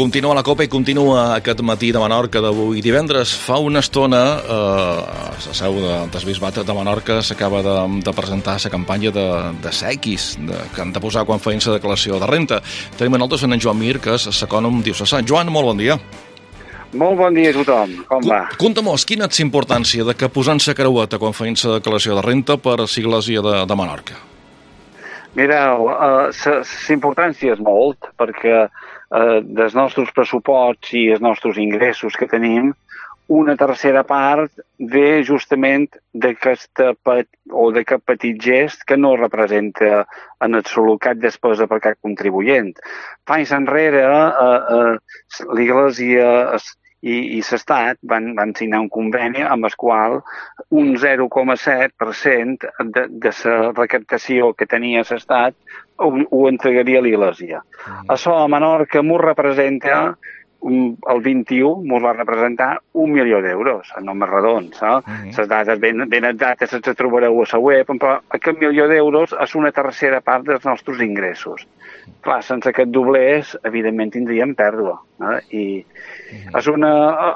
Continua la Copa i continua aquest matí de Menorca d'avui. Divendres, fa una estona, la seu del Bisbat de Menorca s'acaba de presentar la campanya de sequis, que han de posar quan feien la declaració de renta. Tenim en altres en Joan Mir, que és l'ecònom diocesà. Joan, molt bon dia. Molt bon dia a tothom. Com va? Conta'm-nos, quina és la importància de que posant la creueta quan feien la declaració de renta per a l'Església de Menorca? Mireu, la importància és molt, perquè dels nostres pressuposts i els nostres ingressos que tenim, una tercera part ve justament d'aquest petit gest que no representa en absolut cap despesa per cap contribuent. Fa anys enrere, l'Església i l'Estat van signar un conveni amb el qual un 0,7% de la recaptació que tenia l'Estat ho entregaria a l'Església. Això a Menorca m'ho representa, el 21 m'ho va representar 1 milió d'euros, en noms redons. Les dades ben exactes les trobareu a la web, però aquest milió d'euros és una tercera part dels nostres ingressos. Clar, sense aquest doblers, evidentment, tindríem pèrdua. I és una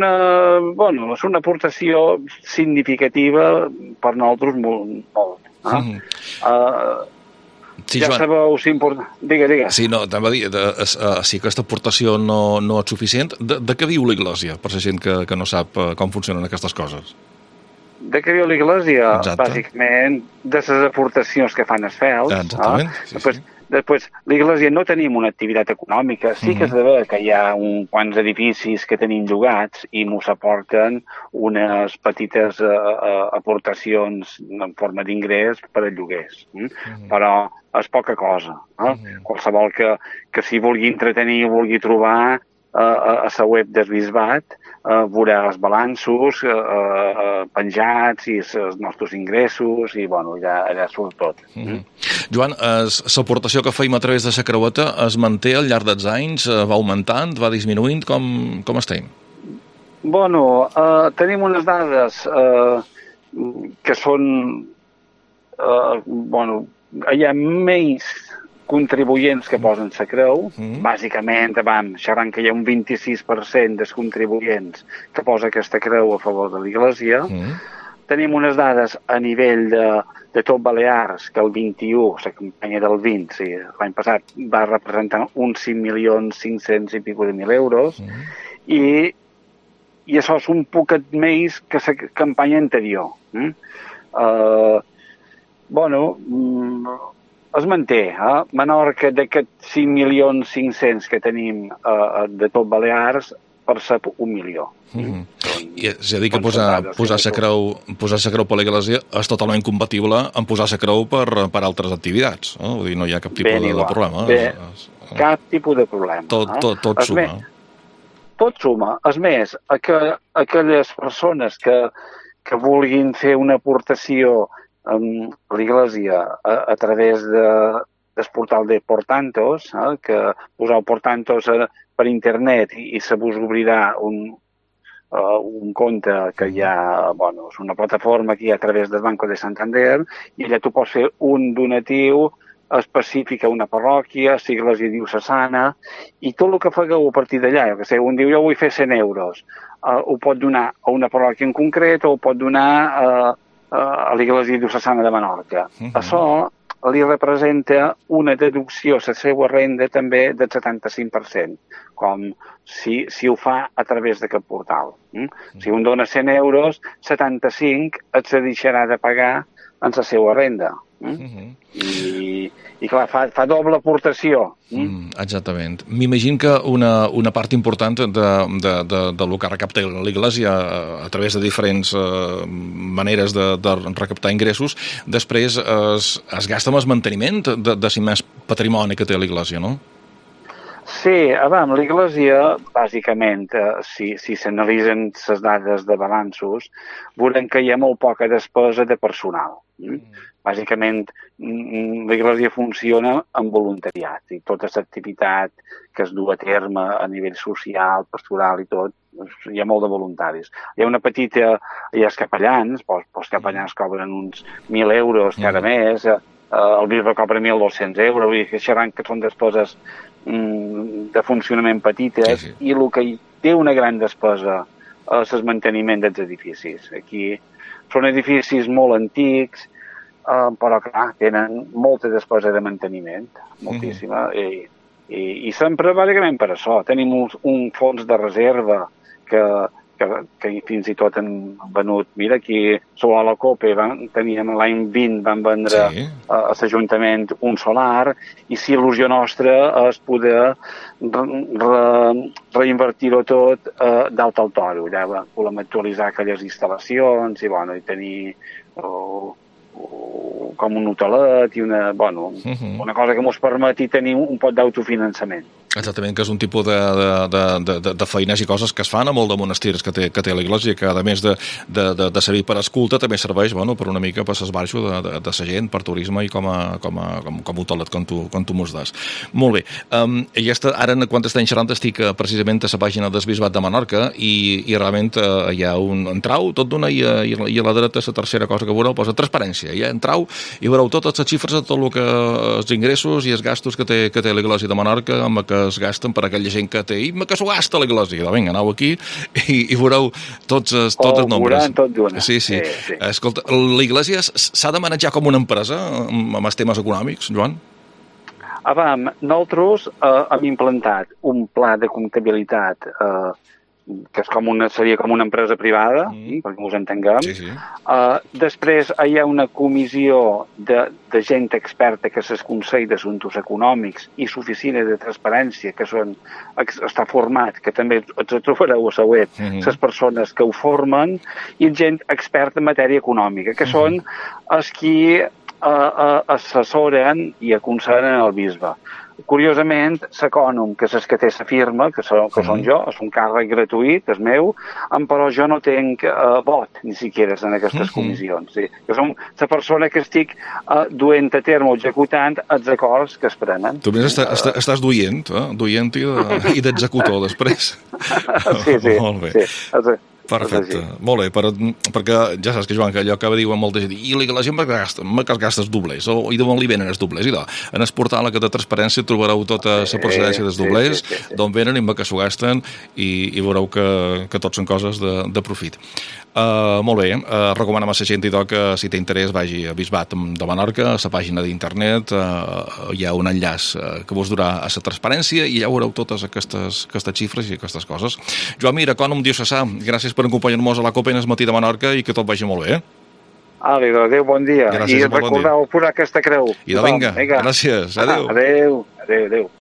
aportació significativa per nosaltres molt. Sí, ja Joan. sabeu si important... Digue. Sí, no, t'anava a dir, si aquesta aportació no és suficient, de què viu l'Església, per la gent que no sap com funcionen aquestes coses? De què viu l'Església? Exacte. Bàsicament, de les aportacions que fan els fels. Exactament. Després, l'Església no tenim una activitat econòmica. Sí que és de veure que hi ha uns quants edificis que tenim llogats i mos aporten unes petites aportacions en forma d'ingrés per a lloguers. Però és poca cosa. Qualsevol que s'hi vulgui entretenir o vulgui trobar a la web del Bisbat, veurà els balanços penjats i els nostres ingressos i, bueno, allà surt tot. Joan, l'aportació que feim a través de la creueta es manté al llarg dels anys? Va augmentant? Va disminuint? Com estem? Bueno, tenim unes dades que són... hi ha menys contribuents que posen la creu. Bàsicament, xerrant que hi ha un 26% dels contribuents que posa aquesta creu a favor de l'Església. Tenim unes dades a nivell de tot Balears, que el 21, la campanya del 20, sí, l'any passat, va representar uns 5.500.000 i pico de mil euros, i això és un poquet més que la campanya anterior. Es manté. Menorca, d'aquests 5.500.000 que tenim de tot Balears, percep 1 milió. És a dir, que posar la creu per l'Església és totalment compatible amb posar la creu per altres activitats. Vull dir, no hi ha cap tipus de problema. Cap tipus de problema. Tot suma. Tot suma. És més, aquelles persones que vulguin fer una aportació a l'Església a través del portal de Portantos, que poseu Portantos per internet i se vos obrirà un compte que hi ha, és una plataforma que hi ha a través del Banco de Santander, i allà tu pots fer un donatiu específic a una parròquia, si l'Església diocesana, i tot el que fagueu a partir d'allà, un diu jo vull fer 100 euros, ho pot donar a una parròquia en concret o ho pot donar a l'Església diocesana de Menorca. Això li representa una deducció a la seva renda també del 75%, com si ho fa a través d'aquest portal. Si un dona 100 euros, 75 et se deixarà de pagar en la seva renda. I clar, fa doble aportació. Exactament. M'imagino que una part important del que recapta l'Església a través de diferents maneres de recaptar ingressos, després es gasta amb el manteniment de si més patrimoni que té l'Església, no? Sí, l'Església, bàsicament, si s'analitzen les dades de balanços, veurem que hi ha molt poca despesa de personal. Bàsicament, l'Església funciona amb voluntariat i tota l'activitat que es du a terme a nivell social, pastoral i tot, hi ha molt de voluntaris. Hi ha una petita... Hi ha els capellans, els capellans cobren uns 1.000 euros cada mes, el bisbe cobra 1.200 euros, vull dir que xerrant que són despeses de funcionament petites, Sí. i el que hi té una gran despesa és el manteniment dels edificis. Aquí són edificis molt antics, però, clar, tenen molta despesa de manteniment, moltíssima, i sempre, bàsicament, per això. Tenim un fons de reserva que fins i tot han venut. Mira, aquí sobre la COPE teníem l'any 20, van vendre a l'Ajuntament un solar, i si il·lusió nostra és poder reinvertir-ho tot d'alt al toro. Ja volem actualitzar aquelles instal·lacions i, bueno, i tenir com un hotelet i una cosa que ens permeti tenir un pot d'autofinançament. Exactament, que és un tipus de feines i coses que es fan a molt de monestirs que té l'Església, que a més de servir per escolta també serveix per una mica per l'esbarxo de la gent, per turisme i com a hotelet, com tu mos des. Molt bé. Ara, quan estem xerrant, estic precisament a la pàgina del Bisbat de Menorca i realment hi ha un entrau, tot d'una, i a la dreta la tercera cosa que veureu posa transparència. Ja entrau i veureu totes les xifres de tot el que els ingressos i els gastos que té l'Església de Menorca, amb que es gasten per aquella gent que té, i que s'ho gasta l'Església. Vinga, aneu aquí i veureu tots els nombres. Tot d'una. Sí. Escolta, l'Església s'ha de manejar com una empresa amb els temes econòmics, Joan? Nosaltres hem implantat un pla de comptabilitat que seria com una empresa privada, perquè ens entenguem. Sí. Després hi ha una comissió de gent experta, que és el Consell d'Assumptes Econòmics i l'Oficina de Transparència, que està format, que també els trobareu a la web, les persones que ho formen, i gent experta en matèria econòmica, que són els qui assessoren i aconsellen el bisbe. Curiosament, l'ecònom, que és el que té la firma, que són jo, és un càrrec gratuït, és meu, però jo no tenc vot, ni siquiera en aquestes comissions. Sí. Jo som la persona que estic duent a terme o executant els acords que es prenen. Tu més estàs duient i d'executor després. Sí. Molt bé. Sí. Perfecte, molt bé, perquè ja saps que, Joan, que allò que diuen molta gent, i la gent gasta els doblers, i d'on li venen els doblers, en el portal que de transparència trobareu tota la procedència dels doblers, d'on venen i amb què s'ho gasten, i veureu que tot són coses de profit. Molt bé, recomanem a la gent que si té interès vagi a Bisbat de Menorca, a la pàgina d'internet, hi ha un enllaç que vos durà a la transparència i ja veureu totes aquestes xifres i aquestes coses. Joan Mir, ecònom diocesà, gràcies per acompanyar-nos a la Copa en el matí de Menorca i que tot vagi molt bé. Adéu, bon dia. Gràcies, i recordeu posar aquesta creu. I vinga, gràcies, adéu. Adéu.